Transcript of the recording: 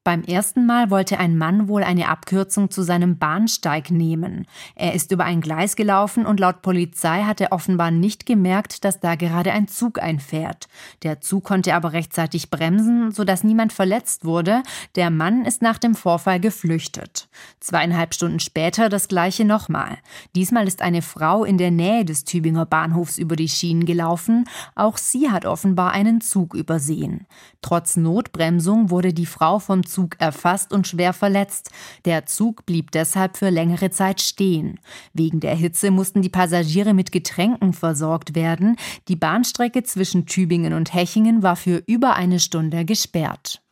Beim ersten Mal wollte ein Mann wohl eine Abkürzung zu seinem Bahnsteig nehmen. Er ist über ein Gleis gelaufen und laut Polizei hat er offenbar nicht gemerkt, dass da gerade ein Zug einfährt. Der Zug konnte aber rechtzeitig bremsen, sodass niemand verletzt wurde. Der Mann ist nach dem Vorfall geflüchtet. 2,5 Stunden später das Gleiche nochmal. Diesmal ist eine Frau in der Nähe des Tübinger Bahnhofs über die Schienen gelaufen. Auch sie hat offenbar einen Zug übersehen. Trotz Notbremsung wurde die Frau vom Zug erfasst und schwer verletzt. Der Zug blieb deshalb für längere Zeit stehen. Wegen der Hitze mussten die Passagiere mit Getränken versorgt werden. Die Bahnstrecke zwischen Tübingen und Hechingen war für über eine Stunde gesperrt.